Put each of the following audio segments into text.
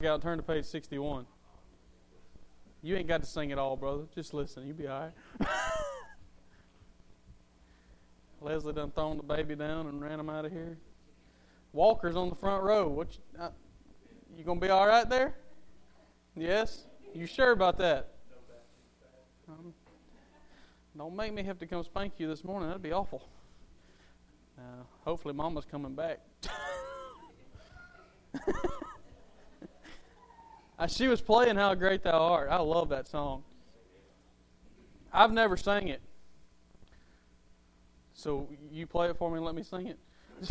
out and turn to page 61. You ain't got to sing it all, brother. Just listen. You'll be all right. Leslie done thrown the baby down and ran him out of here. Walker's on the front row. You going to be all right there? Yes? You sure about that? Don't make me have to come spank you this morning. That'd be awful. Hopefully Mama's coming back. She was playing How Great Thou Art. I love that song. I've never sang it. So you play it for me and let me sing it?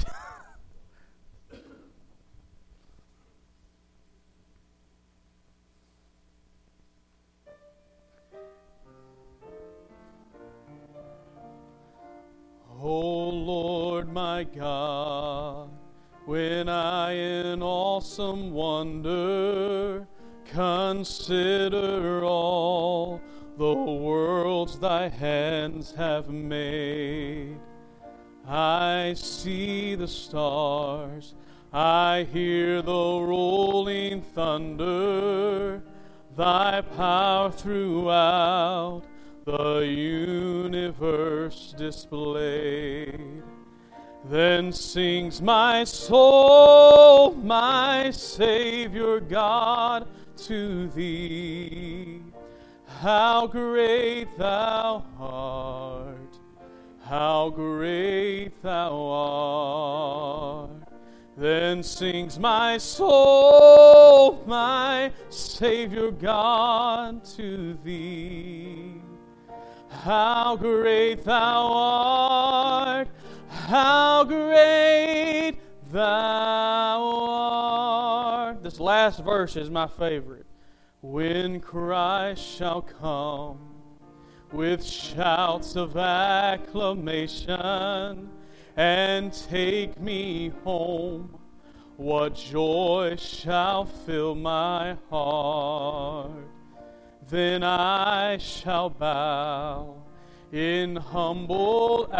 O Lord my God, when I in awesome wonder consider all the worlds thy hands have made, I see the stars, I hear the rolling thunder, thy power throughout the universe displayed. Then sings my soul, my Savior God, to thee. How great thou art, how great thou art. Then sings my soul, my Savior God, to thee. How great thou art, how great thou art. This last verse is my favorite. When Christ shall come with shouts of acclamation and take me home, what joy shall fill my heart. Then I shall bow in humble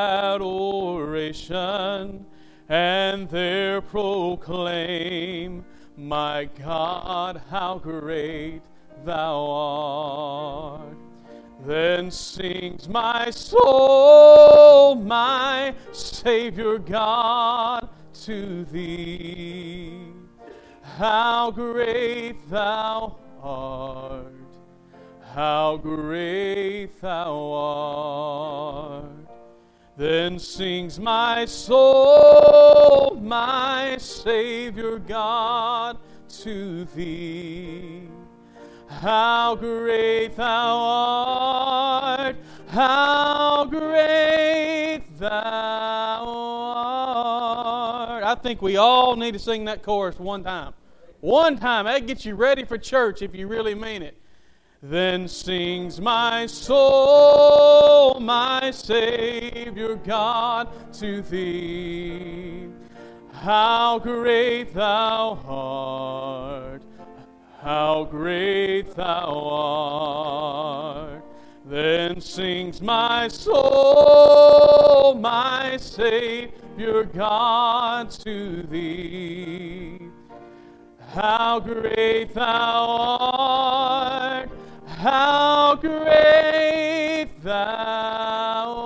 adoration and there proclaim, my God, how great thou art. Then sings my soul, my Savior God, to thee. How great thou art, how great thou art. Then sings my soul, my Savior God, to thee. How great thou art, how great thou art. I think we all need to sing that chorus one time. One time. That gets you ready for church if you really mean it. Then sings my soul, my Savior God, to thee. How great thou art, how great thou art. Then sings my soul, my Savior God, to thee. How great thou art, how great thou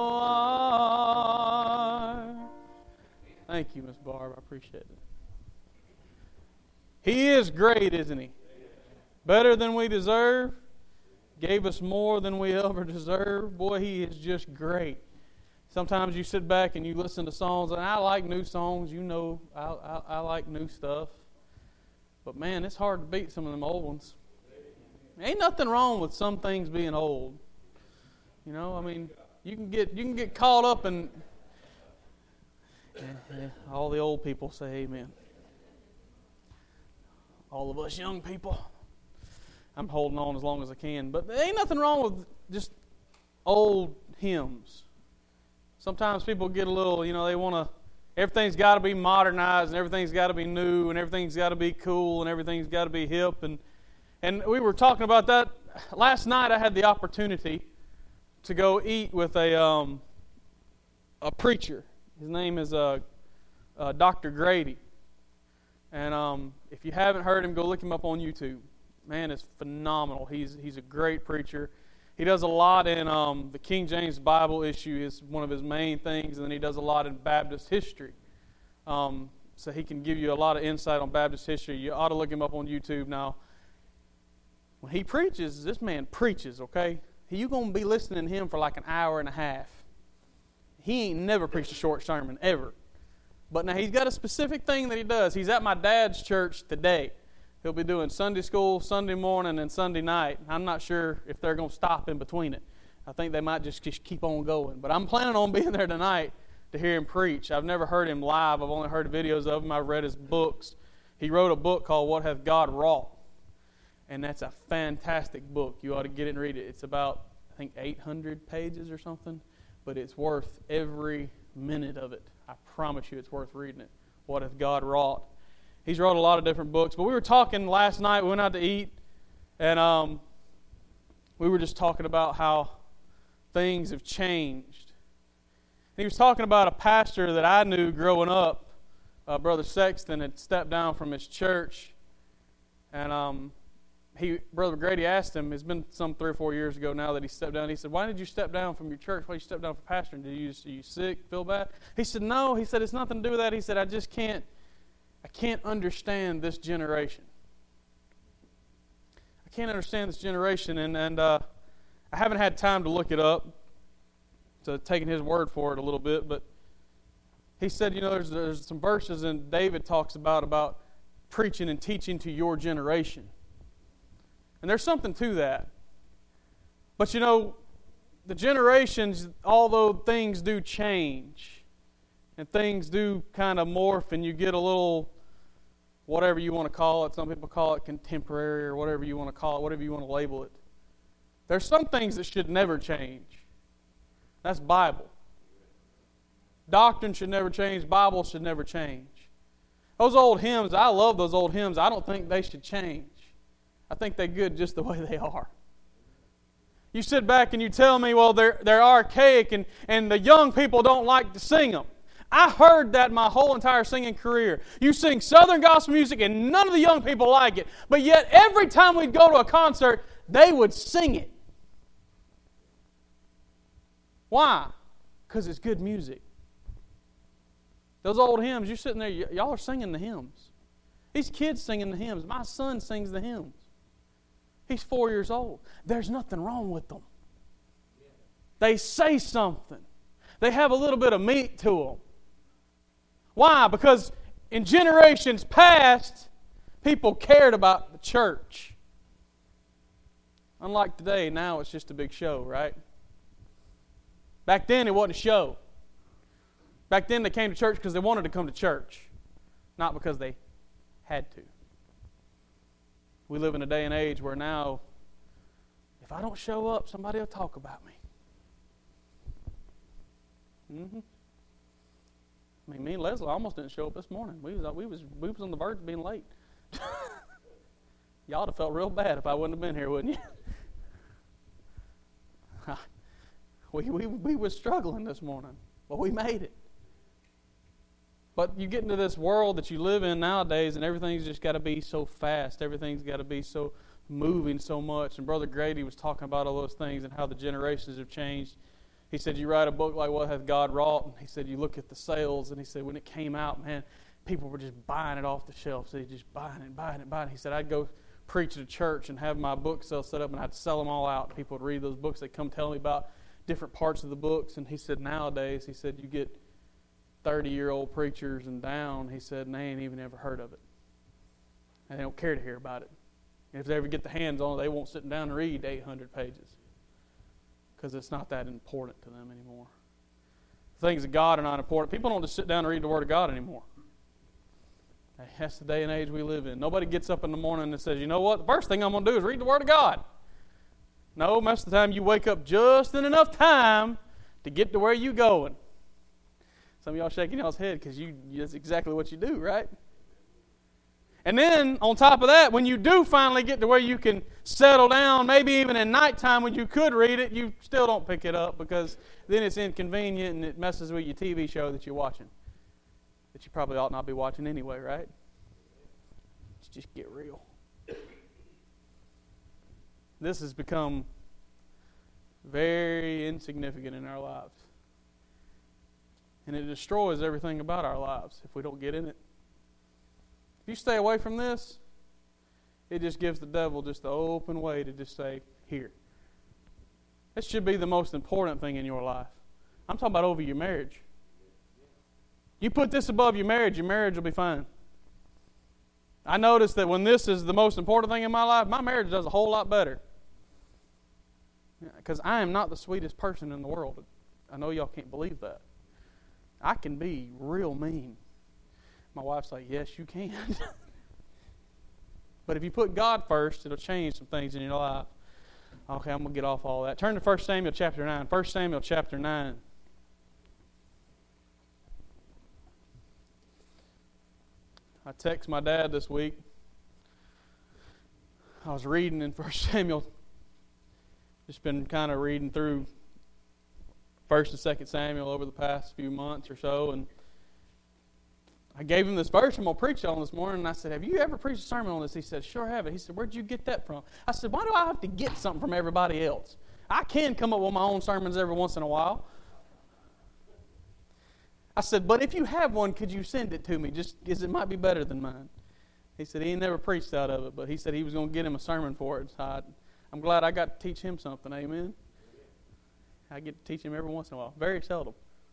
art. Thank you, Miss Barb. I appreciate it. He is great, isn't He? Better than we deserve. Gave us more than we ever deserve. Boy, He is just great. Sometimes you sit back and you listen to songs, and I like new songs. You know, I like new stuff. But man, it's hard to beat some of them old ones. Ain't nothing wrong with some things being old. You know, I mean, you can get caught up in. All the old people say amen. All of us young people. I'm holding on as long as I can. But there ain't nothing wrong with just old hymns. Sometimes people get a little, they want to, everything's got to be modernized and everything's got to be new and everything's got to be cool and everything's got to be hip. And we were talking about that. Last night I had the opportunity to go eat with a preacher. His name is Dr. Grady. And if you haven't heard him, go look him up on YouTube. Man, it's phenomenal. He's a great preacher. He does a lot in the King James Bible issue is one of his main things, and then he does a lot in Baptist history. So he can give you a lot of insight on Baptist history. You ought to look him up on YouTube now. When he preaches, this man preaches, okay? You're going to be listening to him for like an hour and a half. He ain't never preached a short sermon, ever. But now he's got a specific thing that he does. He's at my dad's church today. He'll be doing Sunday school, Sunday morning, and Sunday night. I'm not sure if they're going to stop in between it. I think they might just keep on going. But I'm planning on being there tonight to hear him preach. I've never heard him live. I've only heard videos of him. I've read his books. He wrote a book called What Hath God Wrought? And that's a fantastic book. You ought to get it and read it. It's about, I think, 800 pages or something. But it's worth every minute of it. I promise you it's worth reading it. What Hath God Wrought? He's wrote a lot of different books. But we were talking last night. We went out to eat. And we were just talking about how things have changed. And he was talking about a pastor that I knew growing up. Brother Sexton had stepped down from his church. And Brother Grady asked him, it's been some 3 or 4 years ago now that he stepped down. He said, why did you step down from your church? Why did you step down from pastoring? Are you sick, feel bad? He said, no. He said, it's nothing to do with that. He said, I can't understand this generation. I can't understand this generation. And I haven't had time to look it up, so taking his word for it a little bit. But he said, there's some verses in David talks about preaching and teaching to your generation. And there's something to that. But the generations, although things do change, and things do kind of morph, and you get a little, whatever you want to call it, some people call it contemporary, or whatever you want to call it, whatever you want to label it. There's some things that should never change. That's Bible. Doctrine should never change. Bible should never change. Those old hymns, I love those old hymns. I don't think they should change. I think they're good just the way they are. You sit back and you tell me, well, they're archaic and the young people don't like to sing them. I heard that my whole entire singing career. You sing Southern gospel music and none of the young people like it. But yet every time we'd go to a concert, they would sing it. Why? Because it's good music. Those old hymns, you're sitting there, y'all are singing the hymns. These kids singing the hymns. My son sings the hymns. He's 4 years old. There's nothing wrong with them. They say something. They have a little bit of meat to them. Why? Because in generations past, people cared about the church. Unlike today, now it's just a big show, right? Back then, it wasn't a show. Back then, they came to church because they wanted to come to church, not because they had to. We live in a day and age where now, if I don't show up, somebody will talk about me. I mean, me and Leslie almost didn't show up this morning. We was on the verge of being late. Y'all would have felt real bad if I wouldn't have been here, wouldn't you? we were struggling this morning, but we made it. But you get into this world that you live in nowadays, and everything's just got to be so fast. Everything's got to be so moving so much. And Brother Grady was talking about all those things and how the generations have changed. He said, you write a book like What Hath God Wrought? And he said, you look at the sales, and he said, when it came out, man, people were just buying it off the shelf. So just buying it. He said, I'd go preach at a church and have my book sale set up, and I'd sell them all out. People would read those books. They'd come tell me about different parts of the books. And he said, nowadays, he said, you get 30-year-old preachers and down, he said, and they ain't even ever heard of it. And they don't care to hear about it. And if they ever get the hands on it, they won't sit down and read 800 pages. Because it's not that important to them anymore. The things of God are not important. People don't just sit down and read the Word of God anymore. That's the day and age we live in. Nobody gets up in the morning and says, you know what, the first thing I'm going to do is read the Word of God. No, most of the time you wake up just in enough time to get to where you're going. Some of y'all shaking y'all's head because that's exactly what you do, right? And then, on top of that, when you do finally get to where you can settle down, maybe even at nighttime when you could read it, you still don't pick it up because then it's inconvenient and it messes with your TV show that you're watching, that you probably ought not be watching anyway, right? just get real. This has become very insignificant in our lives. And it destroys everything about our lives if we don't get in it. If you stay away from this, it just gives the devil just the open way to just say, here. This should be the most important thing in your life. I'm talking about over your marriage. You put this above your marriage will be fine. I notice that when this is the most important thing in my life, my marriage does a whole lot better. Because I am not the sweetest person in the world. I know y'all can't believe that. I can be real mean. My wife's like, yes, you can. But if you put God first, it'll change some things in your life. Okay, I'm going to get off all that. Turn to 1 Samuel chapter 9. 1 Samuel chapter 9. I texted my dad this week. I was reading in 1 Samuel. Just been kind of reading through 1 and 2 Samuel over the past few months or so. And I gave him this verse I'm going to preach on this morning. And I said, have you ever preached a sermon on this? He said, sure have it. He said, where'd you get that from? I said, why do I have to get something from everybody else? I can come up with my own sermons every once in a while. I said, but if you have one, could you send it to me? Just because it might be better than mine. He said he ain't never preached out of it, but he said he was going to get him a sermon for it. So I'm glad I got to teach him something. Amen. I get to teach him every once in a while. Very seldom.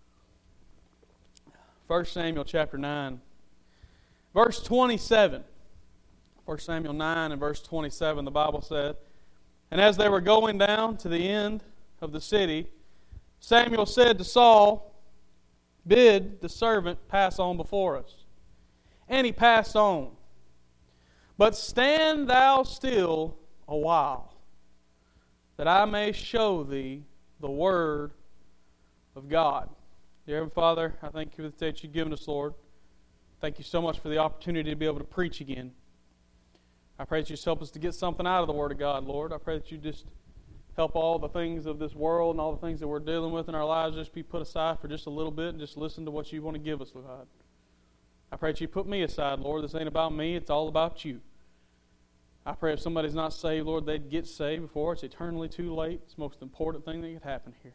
1 Samuel chapter 9. Verse 27. 1 Samuel 9 and verse 27, the Bible said, and as they were going down to the end of the city, Samuel said to Saul, bid the servant pass on before us. And he passed on. But stand thou still a while, that I may show thee the word of God. Dear Heavenly Father, I thank you for the day that you've given us, Lord. Thank you so much for the opportunity to be able to preach again. I pray that you just help us to get something out of the Word of God, Lord. I pray that you just help all the things of this world and all the things that we're dealing with in our lives just be put aside for just a little bit and just listen to what you want to give us, God. I pray that you put me aside, Lord. This ain't about me. It's all about you. I pray if somebody's not saved, Lord, they'd get saved before it's eternally too late. It's the most important thing that could happen here.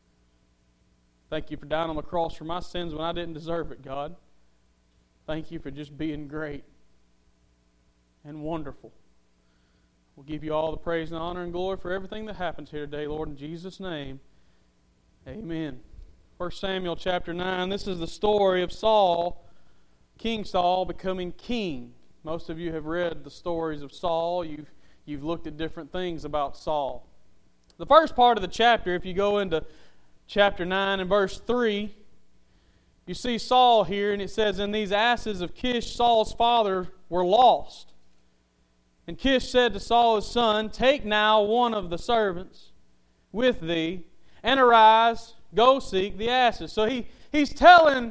Thank you for dying on the cross for my sins when I didn't deserve it, God. Thank you for just being great and wonderful. We'll give you all the praise and honor and glory for everything that happens here today, Lord, in Jesus' name. Amen. 1 Samuel chapter 9, this is the story of Saul, King Saul, becoming king. Most of you have read the stories of Saul. You've looked at different things about Saul. The first part of the chapter, if you go into chapter 9 and verse 3, you see Saul here, and it says, and these asses of Kish, Saul's father, were lost. And Kish said to Saul his son, take now one of the servants with thee, and arise, go seek the asses. So he's telling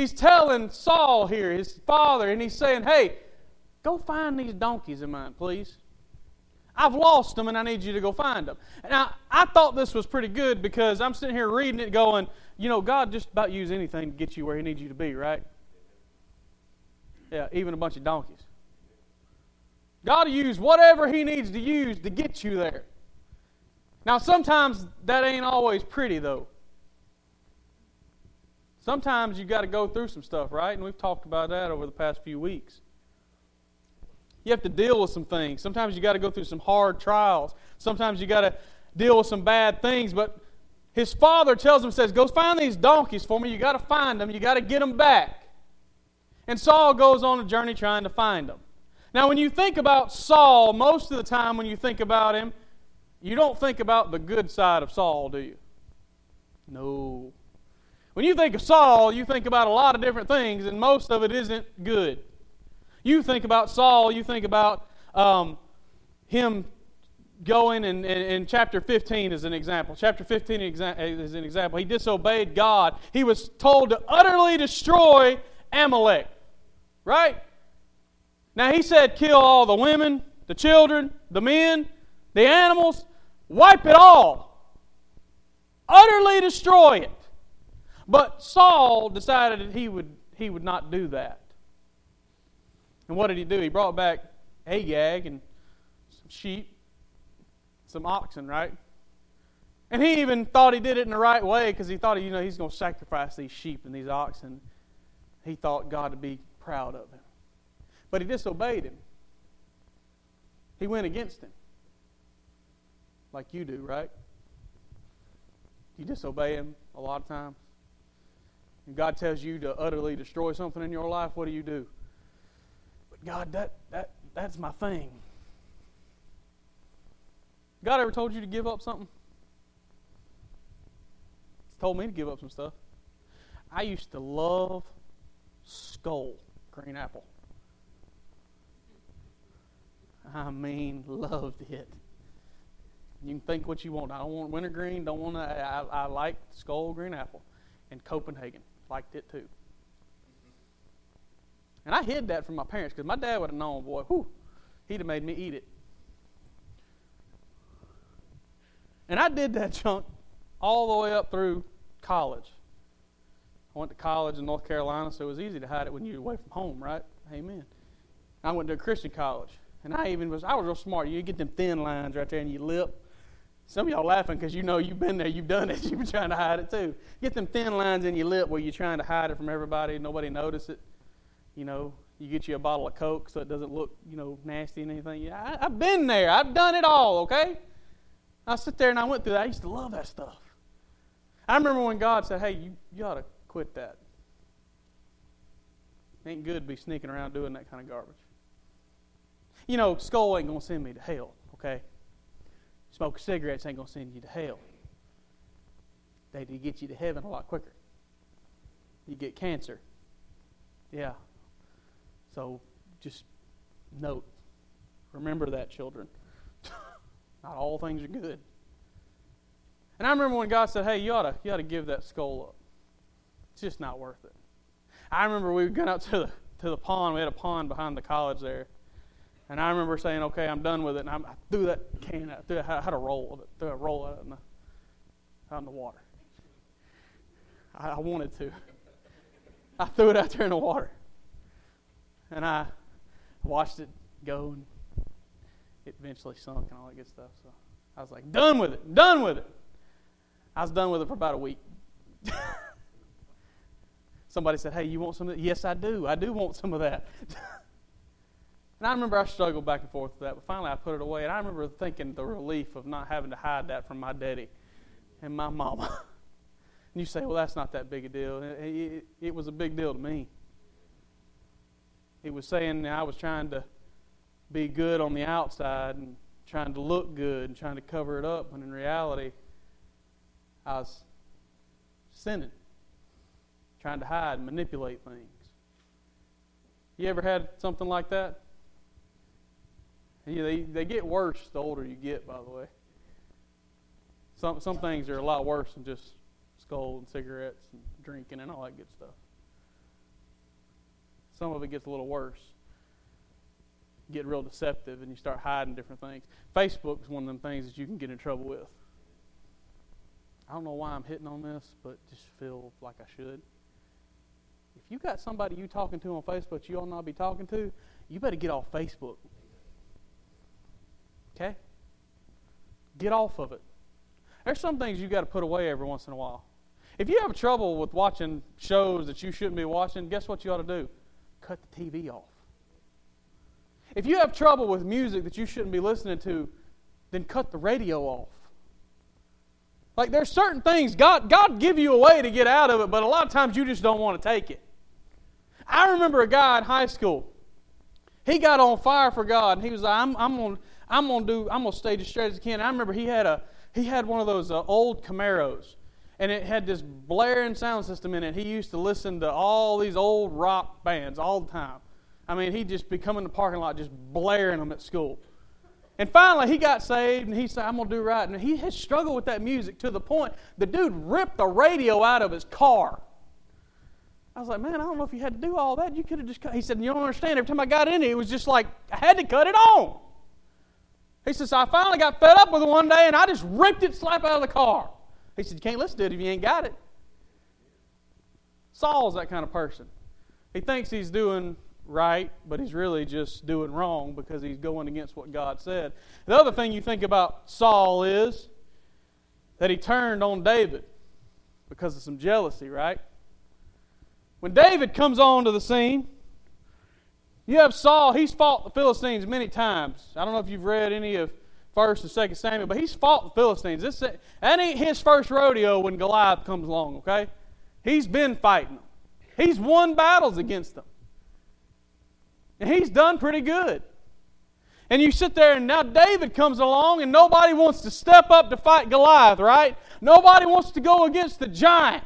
Saul here, his father, and he's saying, hey, go find these donkeys of mine, please. I've lost them and I need you to go find them. Now, I thought this was pretty good because I'm sitting here reading it going, you know, God just about use anything to get you where He needs you to be, right? Yeah, even a bunch of donkeys. God will use whatever He needs to use to get you there. Now, sometimes that ain't always pretty, though. Sometimes you've got to go through some stuff, right? And we've talked about that over the past few weeks. You have to deal with some things. Sometimes you got to go through some hard trials. Sometimes you got to deal with some bad things. But his father tells him, says, go find these donkeys for me. You got to find them. You got to get them back. And Saul goes on a journey trying to find them. Now, when you think about Saul, most of the time when you think about him, you don't think about the good side of Saul, do you? No. When you think of Saul, you think about a lot of different things, and most of it isn't good. You think about Saul, you think about him going in chapter 15 as an example. Chapter 15 is an example. He disobeyed God. He was told to utterly destroy Amalek. Right? Now he said kill all the women, the children, the men, the animals, wipe it all. Utterly destroy it. But Saul decided that he would not do that. And what did he do? He brought back Agag and some sheep, some oxen, right? And he even thought he did it in the right way because he thought, he's going to sacrifice these sheep and these oxen. He thought God would be proud of him. But he disobeyed him. He went against him. Like you do, right? You disobey him a lot of times. And God tells you to utterly destroy something in your life, what do? But God, that's my thing. God ever told you to give up something? He's told me to give up some stuff. I used to love Skoal green apple. I mean, loved it. You can think what you want. I don't want wintergreen. Don't want that. I like Skoal green apple, and Copenhagen liked it too. And I hid that from my parents because my dad would have known, boy, he'd have made me eat it. And I did that junk all the way up through college. I went to college in North Carolina, so it was easy to hide it when you're away from home, right? Amen. I went to a Christian college, and I was real smart. You get them thin lines right there in your lip. Some of y'all laughing because you've been there, you've done it, you've been trying to hide it too. Get them thin lines in your lip where you're trying to hide it from everybody, nobody notice it. You get you a bottle of Coke so it doesn't look, nasty and anything. I've been there. I've done it all, okay? I sit there and I went through that. I used to love that stuff. I remember when God said, hey, you ought to quit that. It ain't good to be sneaking around doing that kind of garbage. Skoal ain't going to send me to hell, okay? Smoking cigarettes ain't going to send you to hell. They do get you to heaven a lot quicker. You get cancer. Yeah. So just remember that, children. Not all things are good. And I remember when God said, hey, you ought to give that Skoal up. It's just not worth it. I remember we went out to the pond. We had a pond behind the college there. And I remember saying, okay, I'm done with it. And I threw that can out. I had a roll of it. Threw a roll out in the water. I wanted to. I threw it out there in the water. And I watched it go, and it eventually sunk and all that good stuff. So I was like, done with it. Done with it. I was done with it for about a week. Somebody said, hey, you want some of that? Yes, I do. I do want some of that. And I remember I struggled back and forth with that, but finally I put it away. And I remember thinking the relief of not having to hide that from my daddy and my mama. And you say, well, that's not that big a deal. It was a big deal to me. It was saying that I was trying to be good on the outside and trying to look good and trying to cover it up, when in reality, I was sinning, trying to hide and manipulate things. You ever had something like that? They get worse the older you get, by the way. Some things are a lot worse than just Skoal and cigarettes and drinking and all that good stuff. Some of it gets a little worse. You get real deceptive and you start hiding different things. Facebook is one of them things that you can get in trouble with. I don't know why I'm hitting on this, but just feel like I should. If you got somebody you talking to on Facebook you ought not be talking to, you better get off Facebook. Okay? Get off of it. There's some things you got to put away every once in a while. If you have trouble with watching shows that you shouldn't be watching, guess what you ought to do? Cut the TV off. If you have trouble with music that you shouldn't be listening to, then cut the radio off. Like there's certain things, God give you a way to get out of it, but a lot of times you just don't want to take it. I remember a guy in high school. He got on fire for God, and he was like, I'm gonna stay as straight as I can. And I remember he had one of those old Camaros, and it had this blaring sound system in it. He used to listen to all these old rock bands all the time. I mean, he'd just be coming in the parking lot just blaring them at school. And finally, he got saved, and he said, I'm going to do right. And he had struggled with that music to the point the dude ripped the radio out of his car. I was like, man, I don't know if you had to do all that. You could have just cut. He said, you don't understand. Every time I got in it was just like, I had to cut it on. He said, so I finally got fed up with it one day, and I just ripped it slap out of the car. He said, you can't listen to it if you ain't got it. Saul's that kind of person. He thinks he's doing right, but he's really just doing wrong because he's going against what God said. The other thing you think about Saul is that he turned on David because of some jealousy, right? When David comes onto the scene, you have Saul. He's fought the Philistines many times. I don't know if you've read any of 1st and 2nd Samuel, but he's fought the Philistines. That ain't his first rodeo when Goliath comes along, okay? He's been fighting them. He's won battles against them. And he's done pretty good. And you sit there and now David comes along and nobody wants to step up to fight Goliath, right? Nobody wants to go against the giant.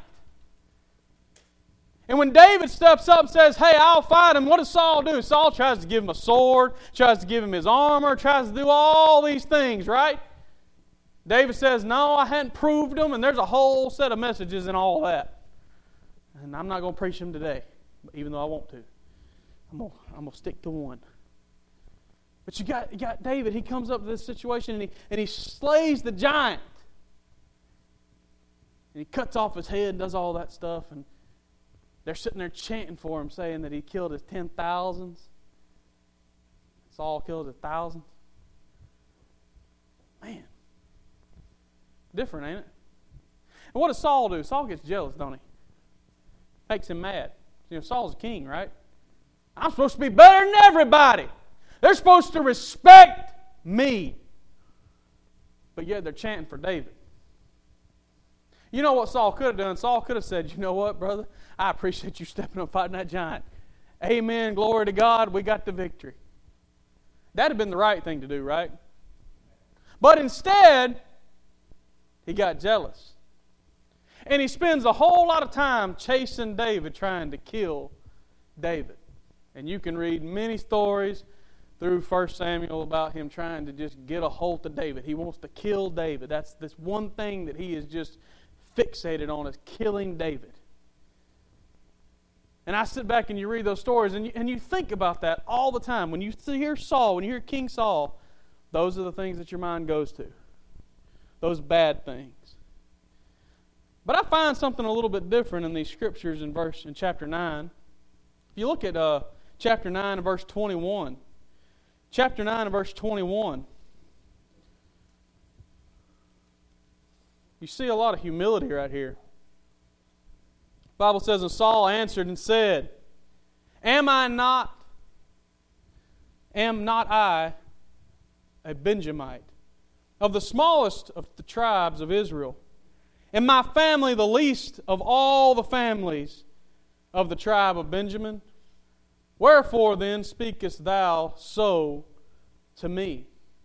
And when David steps up and says, hey, I'll fight him, what does Saul do? Saul tries to give him a sword, tries to give him his armor, tries to do all these things, right? David says, no, I hadn't proved them, and there's a whole set of messages in all that. And I'm not going to preach them today, even though I want to. I'm going to stick to one. But you got David. He comes up to this situation and he slays the giant. And he cuts off his head and does all that stuff. And they're sitting there chanting for him, saying that he killed his 10,000s. Saul killed his thousands. Man. Different, ain't it? And what does Saul do? Saul gets jealous, don't he? Makes him mad. You know, Saul's a king, right? I'm supposed to be better than everybody. They're supposed to respect me. But yet they're chanting for David. You know what Saul could have done? Saul could have said, you know what, brother? I appreciate you stepping up fighting that giant. Amen, glory to God, we got the victory. That'd have been the right thing to do, right? But instead, he got jealous. And he spends a whole lot of time chasing David, trying to kill David. And you can read many stories through 1 Samuel about him trying to just get a hold of David. He wants to kill David. That's this one thing that he is just fixated on, is killing David. And I sit back and you read those stories and you think about that all the time. When you hear Saul, when you hear King Saul, those are the things that your mind goes to. Those bad things. But I find something a little bit different in these scriptures in chapter 9. If you look at chapter 9 and verse 21. Chapter 9 and verse 21. You see a lot of humility right here. The Bible says, and Saul answered and said, Am not I a Benjamite, of the smallest of the tribes of Israel? And my family the least of all the families of the tribe of Benjamin? Wherefore then speakest thou so to me?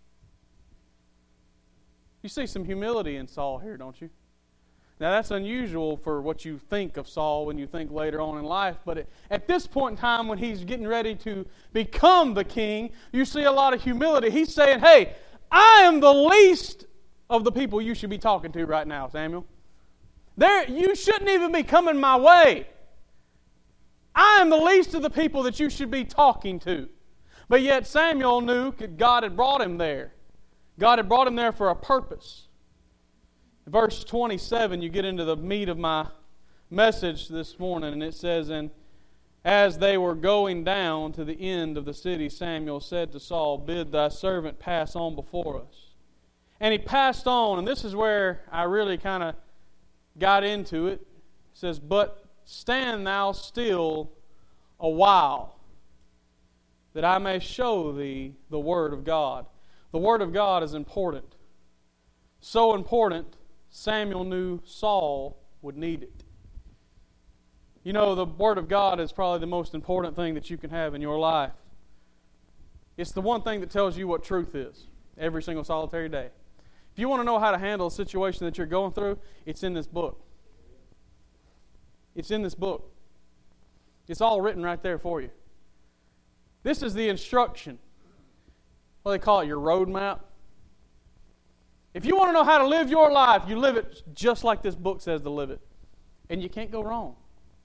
You see some humility in Saul here, don't you? Now that's unusual for what you think of Saul when you think later on in life, but at this point in time when he's getting ready to become the king, you see a lot of humility. He's saying, hey, I am the least of the people you should be talking to right now, Samuel. You shouldn't even be coming my way. I am the least of the people that you should be talking to. But yet Samuel knew that God had brought him there. God had brought him there for a purpose. In verse 27, you get into the meat of my message this morning, and it says, And as they were going down to the end of the city, Samuel said to Saul, Bid thy servant pass on before us. And he passed on, and this is where I really kind of got into it. It says, But stand thou still a while, that I may show thee the word of God. The word of God is important. So important, Samuel knew Saul would need it. You know, the word of God is probably the most important thing that you can have in your life. It's the one thing that tells you what truth is every single solitary day. If you want to know how to handle a situation that you're going through, it's in this book. It's in this book. It's all written right there for you. This is the instruction. What do they call it? Your roadmap. If you want to know how to live your life, you live it just like this book says to live it. And you can't go wrong.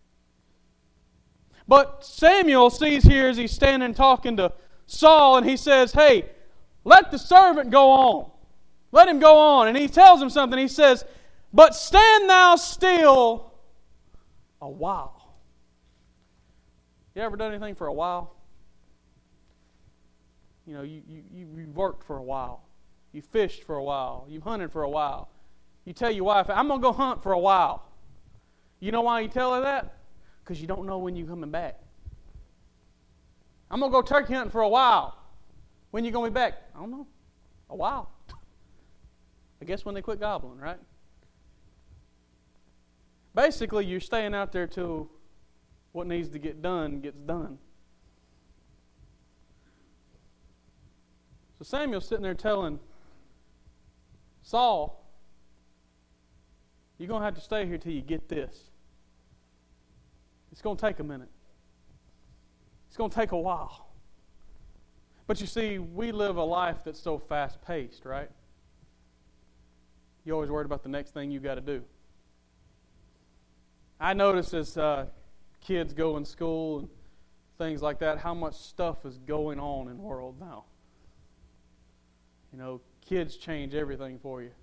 But Samuel sees here as he's standing talking to Saul, and he says, Hey, let the servant go on. Let him go on. And he tells him something. He says, But stand thou still a while. You ever done anything for a while? you've worked for a while. You fished for a while. You've hunted for a while. You tell your wife, I'm going to go hunt for a while. You know why you tell her that? Because you don't know when you're coming back. I'm going to go turkey hunting for a while. When you going to be back? I don't know. A while. I guess when they quit gobbling, right? Basically, you're staying out there till what needs to get done gets done. So Samuel's sitting there telling Saul, you're going to have to stay here till you get this. It's going to take a minute. It's going to take a while. But you see, we live a life that's so fast-paced, right? You're always worried about the next thing you got to do. I notice as kids go in school and things like that, how much stuff is going on in the world now. Kids change everything for you.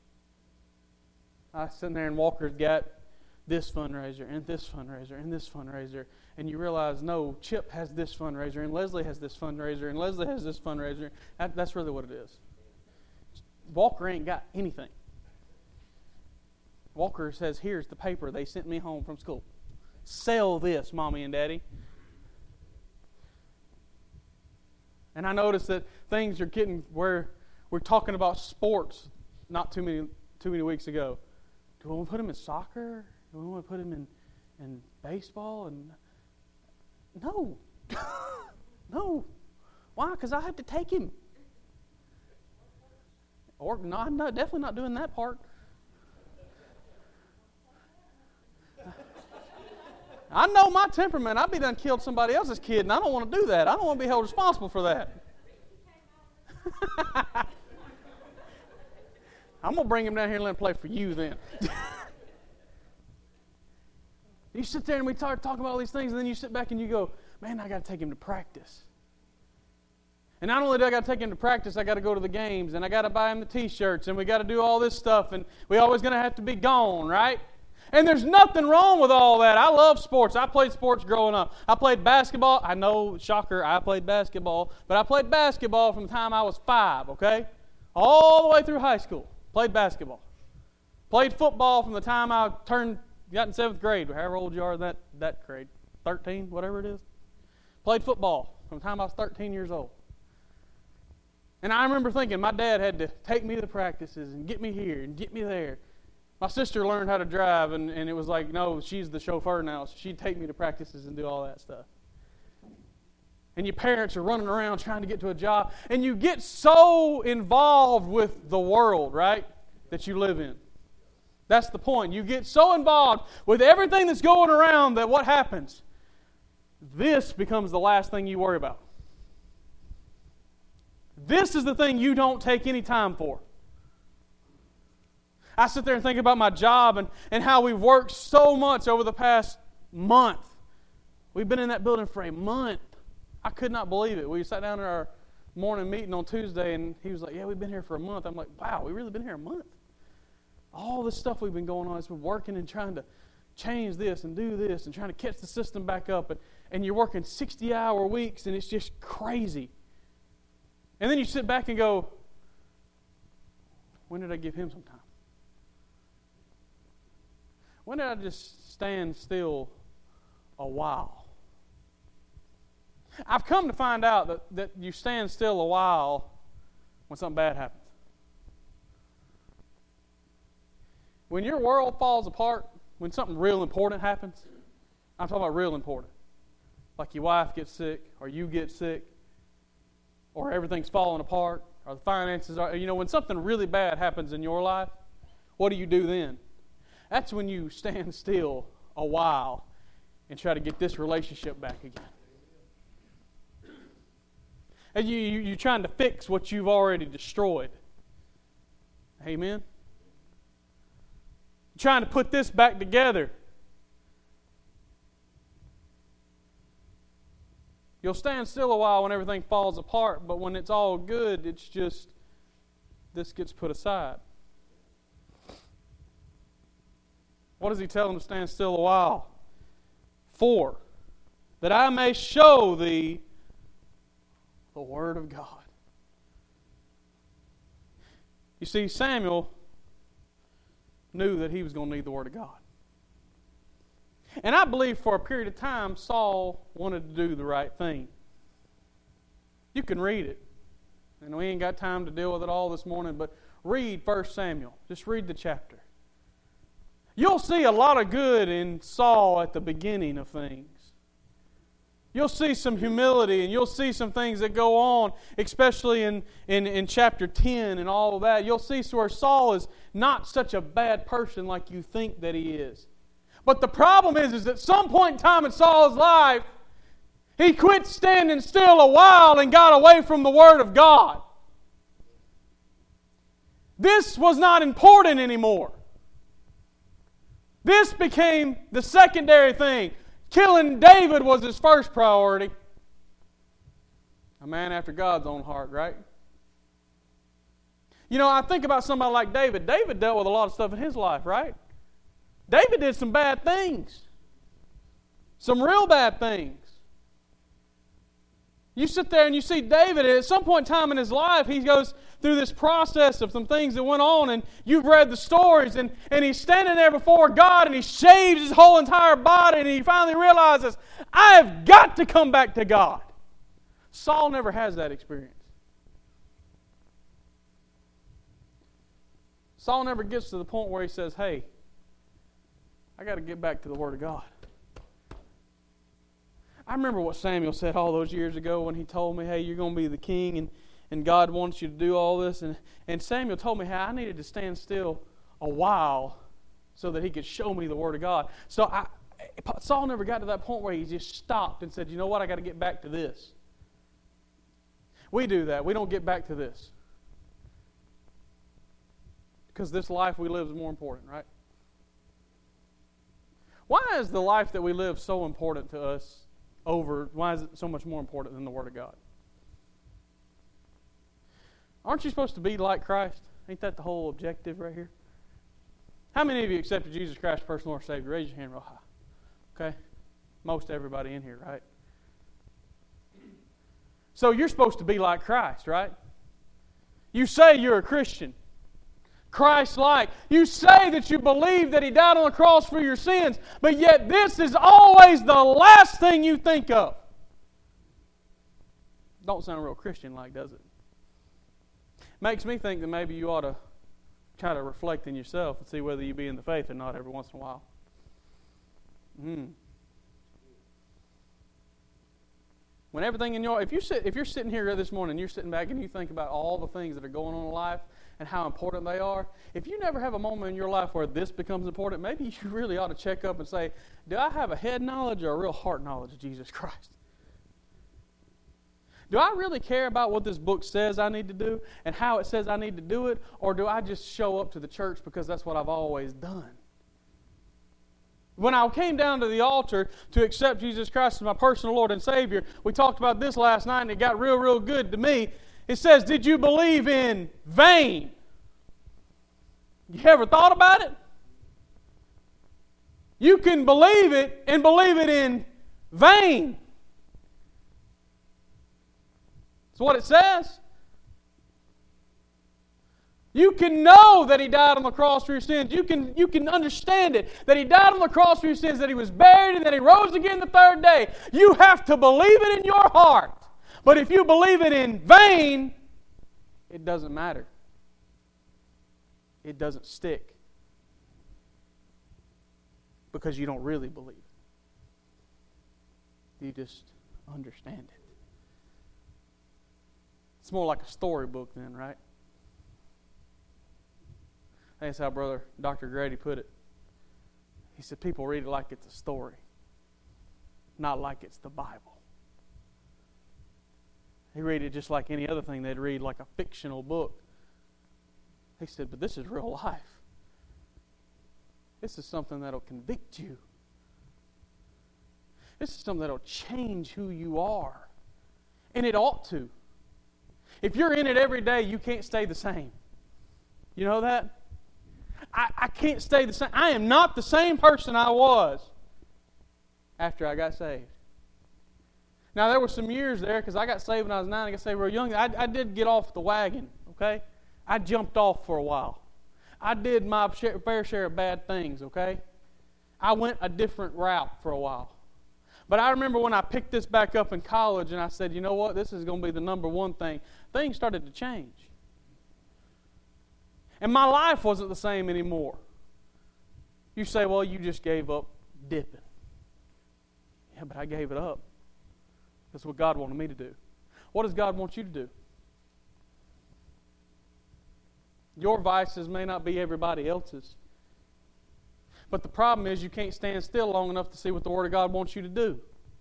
I sit there and Walker's got this fundraiser and this fundraiser and this fundraiser, and you realize, no, Chip has this fundraiser and Leslie has this fundraiser and Leslie has this fundraiser. That's really what it is. Walker ain't got anything. Walker says, here's the paper they sent me home from school. Sell this, Mommy and Daddy. And I notice that things are getting where we're talking about sports not too many weeks ago. Do we want to put him in soccer? Do we want to put him in baseball? And no. No. Why? Because I have to take him. Or no, I'm definitely not doing that part. I know my temperament. I'd be done killed somebody else's kid, and I don't want to do that. I don't want to be held responsible for that. I'm going to bring him down here and let him play for you then. You sit there and we start talking about all these things, and then you sit back and you go, man, I got to take him to practice. And not only do I got to take him to practice, I got to go to the games, and I got to buy him the T-shirts, and we got to do all this stuff, and we always going to have to be gone, right? And there's nothing wrong with all that. I love sports. I played sports growing up. I played basketball. I know, shocker, I played basketball. But I played basketball from the time I was 5, okay? All the way through high school. Played basketball. Played football from the time I got in 7th grade, however old you are in that grade. 13, whatever it is. Played football from the time I was 13 years old. And I remember thinking my dad had to take me to the practices and get me here and get me there. My sister learned how to drive, and it was like, no, she's the chauffeur now, so she'd take me to practices and do all that stuff. And your parents are running around trying to get to a job, and you get so involved with the world, right, that you live in. That's the point. You get so involved with everything that's going around that what happens? This becomes the last thing you worry about. This is the thing you don't take any time for. I sit there and think about my job and how we've worked so much over the past month. We've been in that building for a month. I could not believe it. We sat down in our morning meeting on Tuesday, and he was like, yeah, we've been here for a month. I'm like, wow, we really been here a month? All this stuff we've been going on, it's been working and trying to change this and do this and trying to catch the system back up. And you're working 60-hour weeks, and it's just crazy. And then you sit back and go, when did I give him some time? When did I just stand still a while? I've come to find out that you stand still a while when something bad happens. When your world falls apart, when something real important happens, I'm talking about real important. Like your wife gets sick, or you get sick, or everything's falling apart, or the finances are, when something really bad happens in your life, what do you do then? That's when you stand still a while and try to get this relationship back again. And you're trying to fix what you've already destroyed. Amen? You're trying to put this back together. You'll stand still a while when everything falls apart, but when it's all good, it's just, this gets put aside. What does he tell him to stand still a while? 4, that I may show thee the Word of God. You see, Samuel knew that he was going to need the Word of God. And I believe for a period of time, Saul wanted to do the right thing. You can read it. And we ain't got time to deal with it all this morning, but read 1 Samuel. Just read the chapter. You'll see a lot of good in Saul at the beginning of things. You'll see some humility, and you'll see some things that go on, especially in chapter 10 and all of that. You'll see where Saul is not such a bad person like you think that he is. But the problem is at some point in time in Saul's life, he quit standing still a while and got away from the Word of God. This was not important anymore. This became the secondary thing. Killing David was his first priority. A man after God's own heart, right? You know, I think about somebody like David. David dealt with a lot of stuff in his life, right? David did some bad things. Some real bad things. You sit there and you see David, and at some point in time in his life, he goes through this process of some things that went on, and you've read the stories, and he's standing there before God, and he shaves his whole entire body, and he finally realizes, I have got to come back to God. Saul never has that experience. Saul never gets to the point where he says, hey, I got to get back to the Word of God. I remember what Samuel said all those years ago when he told me, hey, you're going to be the king, and God wants you to do all this. And Samuel told me how I needed to stand still a while so that he could show me the Word of God. So Saul never got to that point where he just stopped and said, you know what, I got to get back to this. We do that. We don't get back to this. Because this life we live is more important, right? Why is the life that we live so important to us? Why is it so much more important than the Word of God? Aren't you supposed to be like Christ? Ain't that the whole objective right here? How many of you accepted Jesus Christ as personal Lord and Savior? Raise your hand real high. Okay? Most everybody in here, right? So you're supposed to be like Christ, right? You say you're a Christian. Christ-like. You say that you believe that He died on the cross for your sins, but yet this is always the last thing you think of. Don't sound real Christian-like, does it? Makes me think that maybe you ought to try to reflect in yourself and see whether you be in the faith or not every once in a while. When everything in your... If you're sitting here this morning and you're sitting back and you think about all the things that are going on in life and how important they are, if you never have a moment in your life where this becomes important, maybe you really ought to check up and say, do I have a head knowledge or a real heart knowledge of Jesus Christ? Do I really care about what this book says I need to do and how it says I need to do it, or do I just show up to the church because that's what I've always done? When I came down to the altar to accept Jesus Christ as my personal Lord and Savior, we talked about this last night and it got real, real good to me. It says, did you believe in vain? You ever thought about it? You can believe it and believe it in vain. That's what it says. You can know that He died on the cross for your sins. You can understand it, that He died on the cross for your sins, that He was buried and that He rose again the third day. You have to believe it in your heart. But if you believe it in vain, it doesn't matter. It doesn't stick. Because you don't really believe it. You just understand it. It's more like a storybook then, right? I think that's how Brother Dr. Grady put it. He said people read it like it's a story, not like it's the Bible. They read it just like any other thing they'd read, like a fictional book. He said, but this is real life. This is something that'll convict you. This is something that'll change who you are. And it ought to. If you're in it every day, you can't stay the same. You know that? I can't stay the same. I am not the same person I was after I got saved. Now, there were some years there, because I got saved when I was 9, I got saved real young. I did get off the wagon, okay? I jumped off for a while. I did my fair share of bad things, okay? I went a different route for a while. But I remember when I picked this back up in college and I said, you know what, this is going to be the number one thing. Things started to change. And my life wasn't the same anymore. You say, well, you just gave up dipping. Yeah, but I gave it up. That's what God wanted me to do. What does God want you to do? Your vices may not be everybody else's. But the problem is you can't stand still long enough to see what the Word of God wants you to do.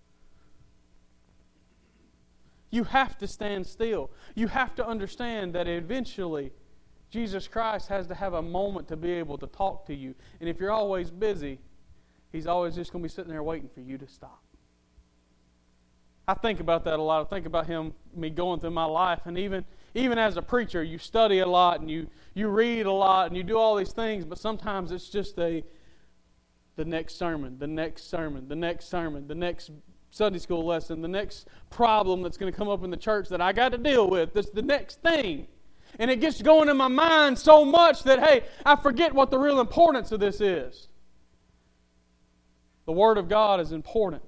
You have to stand still. You have to understand that eventually Jesus Christ has to have a moment to be able to talk to you. And if you're always busy, He's always just going to be sitting there waiting for you to stop. I think about that a lot. I think about me going through my life. And even as a preacher, you study a lot and you read a lot and you do all these things. But sometimes it's just the next sermon, the next sermon, the next sermon, the next Sunday school lesson, the next problem that's going to come up in the church that I got to deal with. That's the next thing. And it gets going in my mind so much that, hey, I forget what the real importance of this is. The Word of God is important.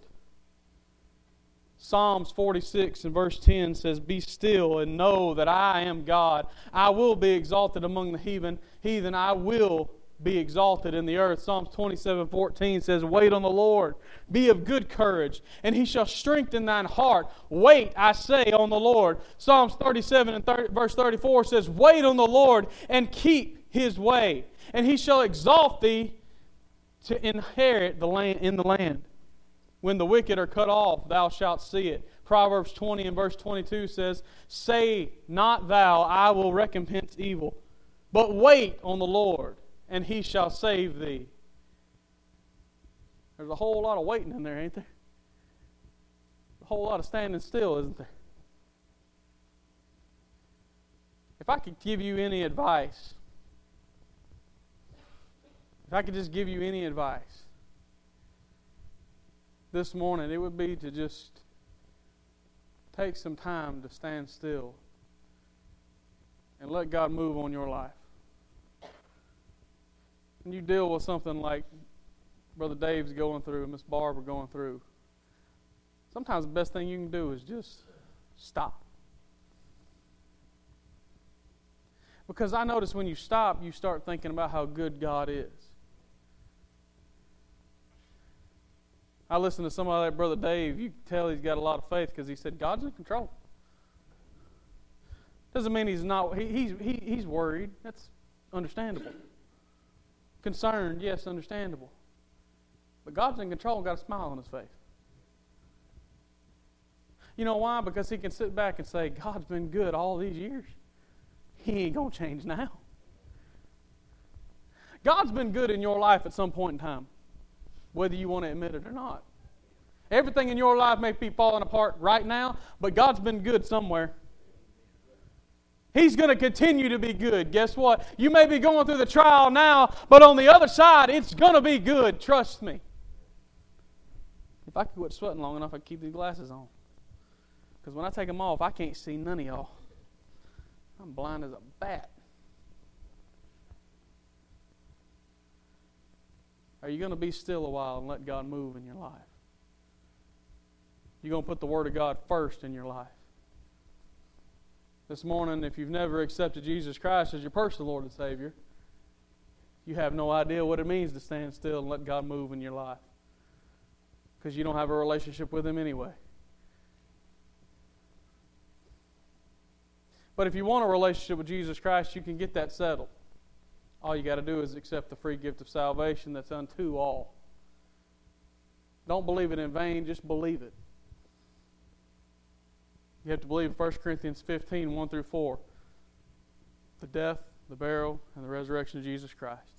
Psalms 46 and verse 10 says, be still and know that I am God. I will be exalted among the heathen. I will be exalted in the earth. Psalms 27:14 says, wait on the Lord. Be of good courage, and He shall strengthen thine heart. Wait, I say, on the Lord. Psalms 37 and verse 34 says, wait on the Lord and keep His way, and He shall exalt thee to inherit the land in the land. When the wicked are cut off, thou shalt see it. Proverbs 20 and verse 22 says, say not thou, I will recompense evil, but wait on the Lord, and He shall save thee. There's a whole lot of waiting in there, ain't there? A whole lot of standing still, isn't there? If I could give you any advice, if I could just give you any advice this morning, it would be to just take some time to stand still and let God move on your life. When you deal with something like Brother Dave's going through and Miss Barbara going through, sometimes the best thing you can do is just stop. Because I notice when you stop, you start thinking about how good God is. I listen to somebody like Brother Dave, you can tell he's got a lot of faith because he said, God's in control. Doesn't mean he's not, he's worried. That's understandable. Concerned, yes, understandable. But God's in control and got a smile on His face. You know why? Because he can sit back and say, God's been good all these years. He ain't going to change now. God's been good in your life at some point in time, whether you want to admit it or not. Everything in your life may be falling apart right now, but God's been good somewhere. He's going to continue to be good. Guess what? You may be going through the trial now, but on the other side, it's going to be good. Trust me. If I could quit sweating long enough, I'd keep these glasses on. Because when I take them off, I can't see none of y'all. I'm blind as a bat. Are you going to be still a while and let God move in your life? You're going to put the Word of God first in your life. This morning, if you've never accepted Jesus Christ as your personal Lord and Savior, you have no idea what it means to stand still and let God move in your life. Because you don't have a relationship with Him anyway. But if you want a relationship with Jesus Christ, you can get that settled. All you got to do is accept the free gift of salvation that's unto all. Don't believe it in vain, just believe it. You have to believe 1 Corinthians 15, 1 through 4. The death, the burial, and the resurrection of Jesus Christ.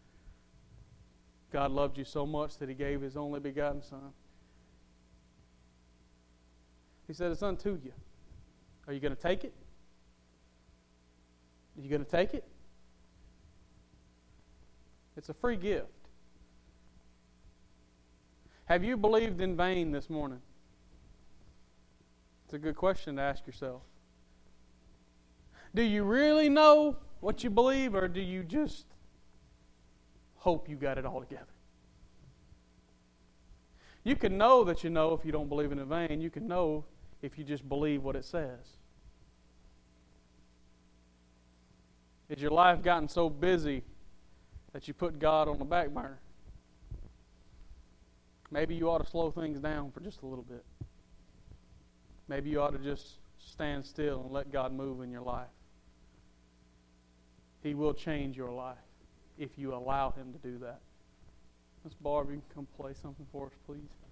God loved you so much that He gave His only begotten Son. He said, it's unto you. Are you going to take it? Are you going to take it? It's a free gift. Have you believed in vain this morning? a good question to ask yourself. Do you really know what you believe, or do you just hope you got it all together? You can know that you know if you don't believe in it vain. You can know if you just believe what it says. Has your life gotten so busy that you put God on the back burner? Maybe you ought to slow things down for just a little bit. Maybe you ought to just stand still and let God move in your life. He will change your life if you allow Him to do that. Miss Barbie, come play something for us, please.